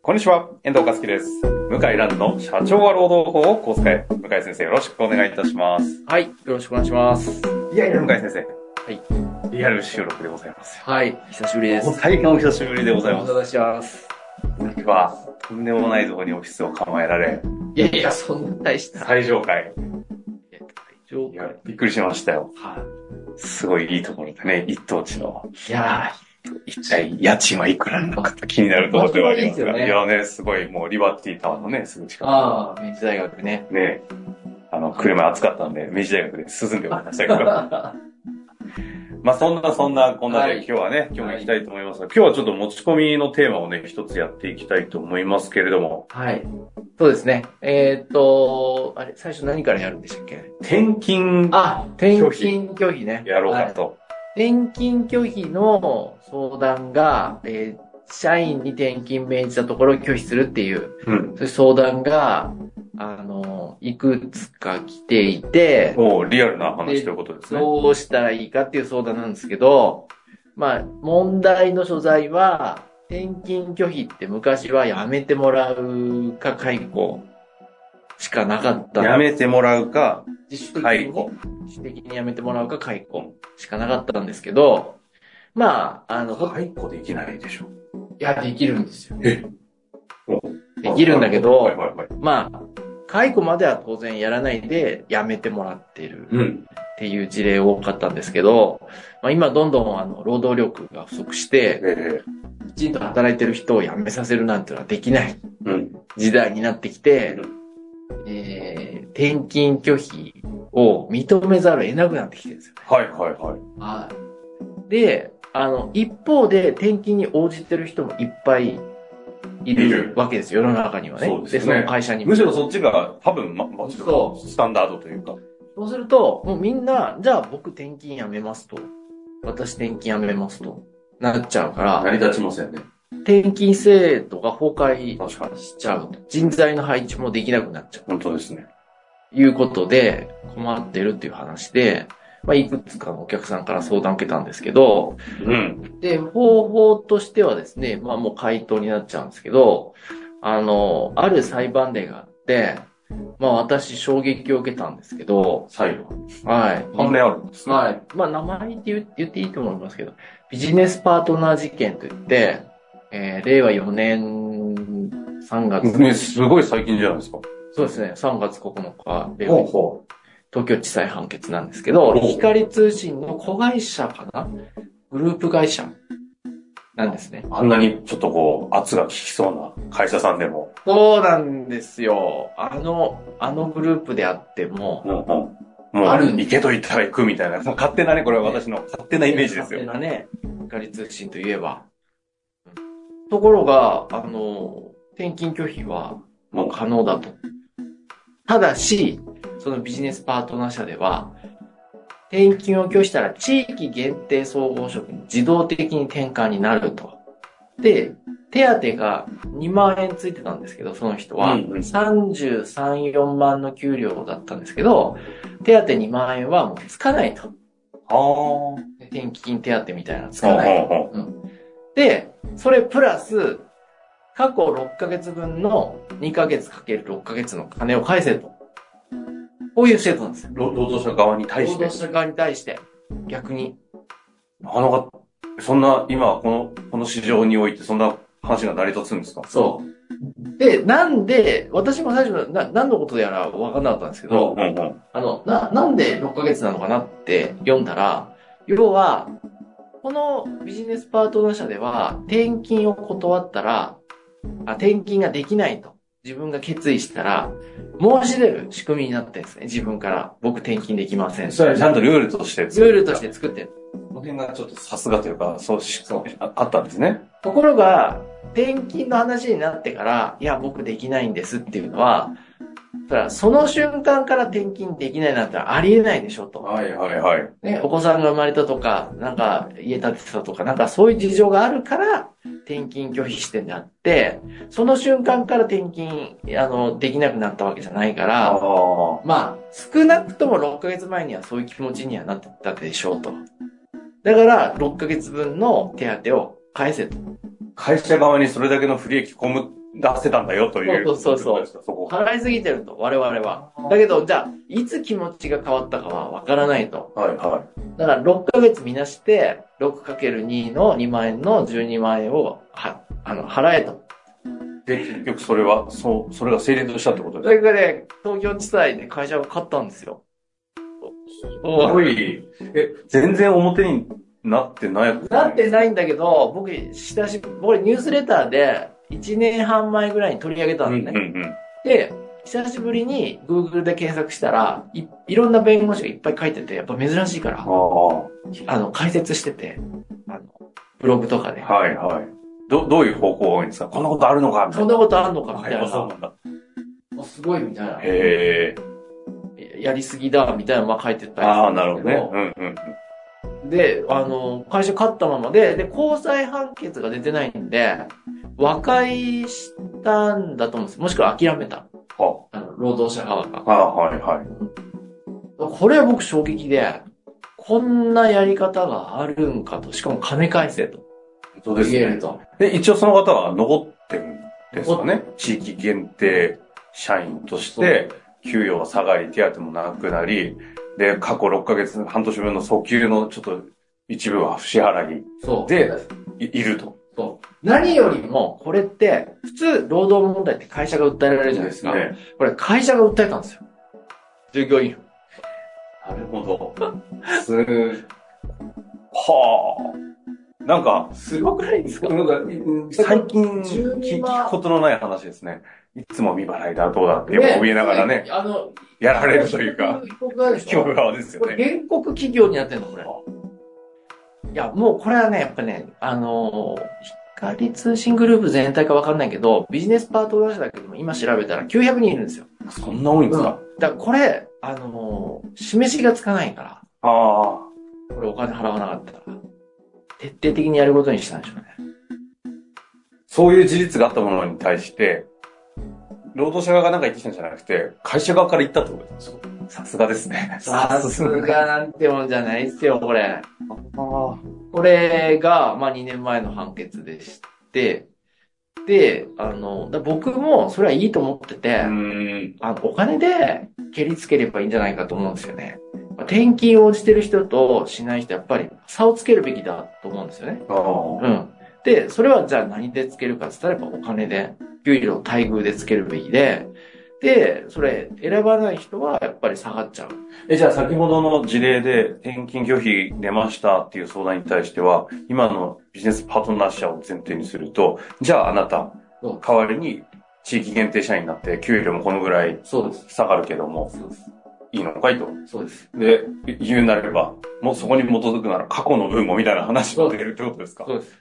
こんにちは、遠藤和樹です。向井蘭の社長は労働法をこう使え。向井先生よろしくお願いいたします。 はい、よろしくお願いします。 いやいや、向井先生。 はい。 リアル収録でございますよ。 はい、久しぶりです。 大変お久しぶりでございます。 お願いします。 今日は、とんでもないところにオフィスを構えられ。 いやいや、そんな大した。 最上階。 いや、びっくりしましたよ。 はい。 すごいいいところでね、一等地の。 いや一体家賃はいくらなのかと気になるところではありますが。 いいですよね。いやね、すごいもうリバティタワーのね、すぐ近く。 ああ、明治大学ね。 ね、車暑かったんで、明治大学で進んでおりましたけど。まあそんなこんなで今日はね、今日も行きたいと思いますが、今日はちょっと持ち込みのテーマをね、一つやっていきたいと思いますけれども。 はい。そうですね。あれ、最初何からやるんでしたっけ？ 転勤。 転勤拒否ね。 やろうかと。 転勤拒否の相談が、社員に転勤命じたところを拒否するっていう、そういう相談が、いくつか来ていて、 リアルな話ということですね。 どうしたらいいかっていう相談なんですけど、まあ、問題の所在は、転勤拒否って昔はやめてもらうか解雇しかなかった。 やめてもらうか、 自主的にやめてもらうか解雇しかなかったんですけど、まあ、 解雇できないでしょ。 いや、できるんですよ。できるんだけど、まあ、解雇までは当然やらないでやめてもらってるっていう事例多かったんですけど、まあ今どんどん労働力が不足して、きちんと働いてる人を辞めさせるなんてのはできない時代になってきて、転勤拒否を認めざるを得なくなってきてるんですよね。で、一方で転勤に応じてる人もいっぱいいるわけですよ、世の中にはね。 そうですね。 で、その会社にも。 むしろそっちが多分、スタンダードというか。 そうすると、もうみんな、じゃあ僕転勤やめますと。私転勤やめますと。なっちゃうから。 成り立ちませんね。 転勤制度が崩壊しちゃうと。人材の配置もできなくなっちゃう。 本当ですね。 いうことで困ってるっていう話で、まあ、いくつかのお客さんから相談を受けたんですけど、で、方法としてはですね、まあもう回答になっちゃうんですけど、ある裁判例があって、まあ私衝撃を受けたんですけど、 裁判。 はい。 判例あるんですね。 はい。まあ名前って言っていいと思いますけど、ビジネスパートナー事件といって、令和4年3月。 ね、すごい最近じゃないですか。 そうですね、3月9日、東京地裁判決なんですけど、光通信の子会社かな？グループ会社なんですね。 あんなにちょっと圧が効きそうな会社さんでも。 そうなんですよ。あのグループであっても、 もう、行けと言ったら行くみたいな、勝手なね、これは私の勝手なイメージですよ。 勝手なね、光通信といえば。ところが、転勤拒否は、もう可能だと。ただし、そのビジネスパートナー社では、転勤を拒否したら地域限定総合職に自動的に転換になると。で、手当が2万円ついてたんですけど、その人は33、4万の給料だったんですけど、手当2万円はもうつかないと。転勤手当みたいなのつかないと。で、それプラス、過去6ヶ月分の2ヶ月かける6ヶ月の金を返せと。こういう制度なんですよ。 労働者側に対して。 労働者側に対して、逆に。 なかなか、そんな、今、この市場において、そんな話が成り立つんですか？ そう。で、なんで、私も最初何のことやら分かんなかったんですけど、なんで6ヶ月なのかなって読んだら、要は、このビジネスパートナー社では、転勤を断ったら、転勤ができないと。自分が決意したら、申し出る仕組みになってるんですね。自分から。僕転勤できません。 それはちゃんとルールとしてルールとして作ってる。 この辺がちょっとさすがというか、あったんですね。 ところが、転勤の話になってから、いや、僕できないんですっていうのは、その瞬間から転勤できないなんてありえないでしょと。ね、お子さんが生まれたとか、なんか家建てたとか、なんかそういう事情があるから、転勤拒否してんであって、その瞬間から転勤、できなくなったわけじゃないから、まあ、少なくとも6ヶ月前にはそういう気持ちにはなってたでしょうと。だから、6ヶ月分の手当を返せと。 会社側にそれだけの不利益被っ出せたんだよという。 そうそう。 そこ。 払いすぎてると、我々は。だけど、じゃあ、いつ気持ちが変わったかはわからないと。 はいはい。 だから、6ヶ月見なして、6×2 の2万円の12万円を、払えと。 で、結局それは、それが成立したってことですか？ それがね、東京地裁で会社が勝ったんですよ。 すごい。全然表になってない。 なってないんだけど、僕ニュースレターで1年半前ぐらいに取り上げたんですね。で、久しぶりに Google で検索したらいろんな弁護士がいっぱい書いてて、やっぱ珍しいから、解説してて、ブログとかで。 はいはい。どういう方向が多いんですか？こんなことあるのかみたいな。 そんなことあるのかみたいな。 そうなんだ。 すごいみたいな。 へー。やりすぎだみたいなのが書いてたりするんだけど。 ああ、なるほどね。 で、会社勝ったままで、高裁判決が出てないんで、和解したんだと思うんです。もしくは諦めた。労働者側が。 はいはい。 これは僕衝撃で、こんなやり方があるんかと。しかも金返せと。 そうですね。で、一応その方は残ってるんですかね。地域限定社員として、給与が下がり、手当もなくなり、で、過去6ヶ月、半年分の訴求のちょっと一部は不支払いで、いると。 そう。何よりも、これって、普通、労働問題って会社が訴えられるじゃないですか。ね、これ、会社が訴えたんですよ。従業員。 なるほど。はあ。なんか、 すごくないですか？ なんか、最近聞くことのない話ですね。いつも未払いだ、どうだって怯えながらね、やられるというか、被告側ですよね。 これ原告企業になってんの、これ。いや、もうこれはね、やっぱね、光通信グループ全体かわかんないけど、ビジネスパートナー社だけども、今調べたら900人いるんですよ。 そんな多いんですか？ だからこれ、示しがつかないから。これお金払わなかったら。徹底的にやることにしたんでしょうね。 そういう事実があったものに対して、労働者側が何か言ってきたんじゃなくて、会社側から言ったってことですか？さすがですね。 さすがなんてもんじゃないですよ、これ。これが、2年前の判決でして、で、僕もそれはいいと思ってて、お金で蹴りつければいいんじゃないかと思うんですよね。転勤を応じてる人としない人、やっぱり差をつけるべきだと思うんですよね。で、それはじゃあ何でつけるかって言ったら、やっぱお金で、給料待遇でつけるべきで、で、それ選ばない人はやっぱり下がっちゃう。 じゃあ先ほどの事例で転勤拒否出ましたっていう相談に対しては、今のビジネスパートナー社を前提にすると、じゃああなた、代わりに地域限定社員になって給料もこのぐらい下がるけども、いいのかいと。 そうです。 で、言うなれば、もうそこに基づくなら過去の分もみたいな話が出るってことですか？ そうです。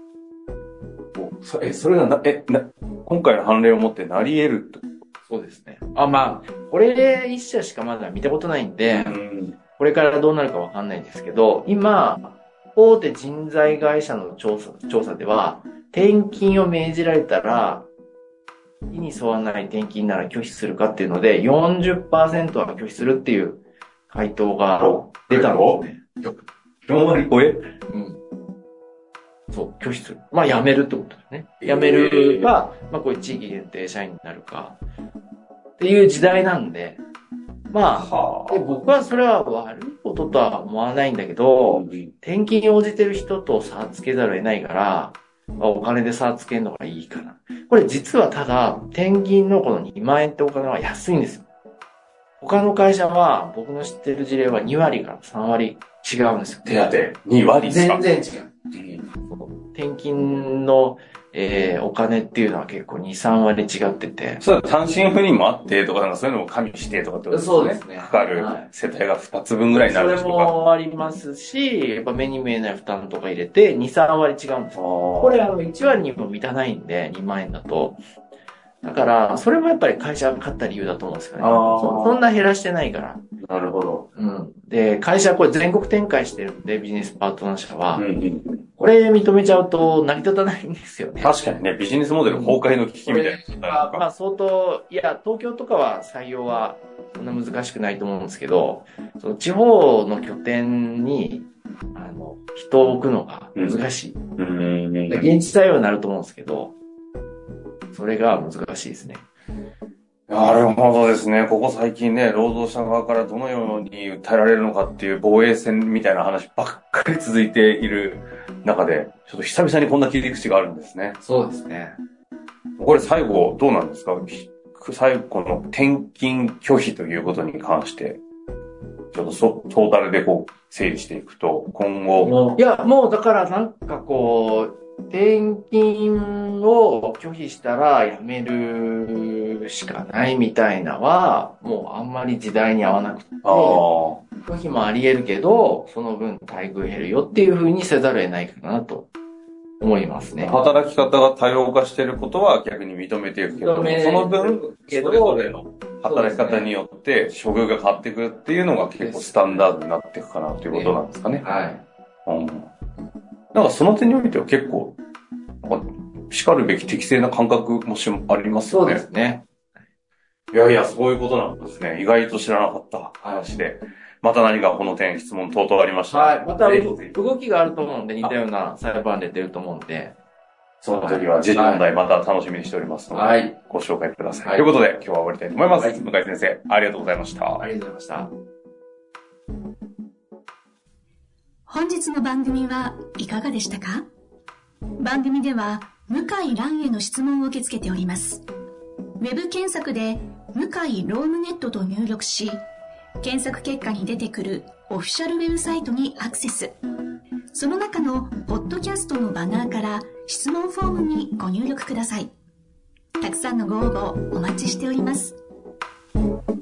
それが今回の判例をもってなり得るってこと？ そうですね。これ一社しかまだ見たことないんで、これからどうなるかわかんないんですけど、今、大手人材会社の調査では、転勤を命じられたら、意に沿わない転勤なら拒否するかっていうので、40% は拒否するっていう回答が出たんですね。 4割超え？ そう、拒否する。辞めるってことですね。辞めるか、こういう地域限定社員になるか、っていう時代なんで、僕はそれは悪いこととは思わないんだけど、転勤に応じてる人と差つけざるを得ないから、お金で差つけるのがいいかな。これ実はただ、転勤のこの2万円ってお金は安いんですよ。他の会社は、僕の知ってる事例は2割から3割違うんですよ。 手当2割ですか？ 全然違う。転勤の、お金っていうのは結構2、3割違ってて。 そう、単身赴任もあってとか、そういうのも加味してとかってことですね。 そうですね。 かかる世帯が2つ分ぐらいになるとか。 それもありますし、やっぱ目に見えない負担とか入れて、2、3割違うんですよ。これ1割にも満たないんで、2万円だと。だから、それもやっぱり会社が勝った理由だと思うんですよね。そんな減らしてないから。 なるほど。 で、会社はこれ全国展開してるんで、ビジネスパートナー社は。これ認めちゃうと成り立たないんですよね。 確かにね、ビジネスモデル崩壊の危機みたいな。 相当、東京とかは採用はそんな難しくないと思うんですけど、その地方の拠点に、人を置くのが難しい。現地採用になると思うんですけど、 それが難しいですね。 なるほどですね。ここ最近ね、労働者側からどのように訴えられるのかっていう防衛戦みたいな話ばっかり続いている中で、ちょっと久々にこんな切り口があるんですね。 そうですね。 これ最後どうなんですか？最後の転勤拒否ということに関して、ちょっとトータルでこう整理していくと、今後。 いや、もうだからなんかこう、転勤を拒否したら辞めるしかないみたいなは、もうあんまり時代に合わなくて、拒否もあり得るけど、その分待遇減るよっていう風にせざるを得ないかなと思いますね。 働き方が多様化していることは逆に認めていくけど、その分、それぞれの働き方によって処遇が変わってくるっていうのが結構スタンダードになっていくかなということなんですかね。 はい。 なんかその点においては結構、叱るべき適正な感覚もありますよね。 そうですね。 いやいや、そういうことなんですね。意外と知らなかった話で。また何かこの点質問等々ありましたら。 はい。また動きがあると思うんで、似たような裁判例出ると思うんで。 その時は時事問題また楽しみにしておりますので、はい、ご紹介ください。はい、ということで今日は終わりたいと思います。はい、向井先生、ありがとうございました。 ありがとうございました。 本日の番組はいかがでしたか？番組では向井蘭への質問を受け付けております。ウェブ検索で向井ロームネットと入力し、検索結果に出てくるオフィシャルウェブサイトにアクセス。その中のポッドキャストのバナーから質問フォームにご入力ください。たくさんのご応募お待ちしております。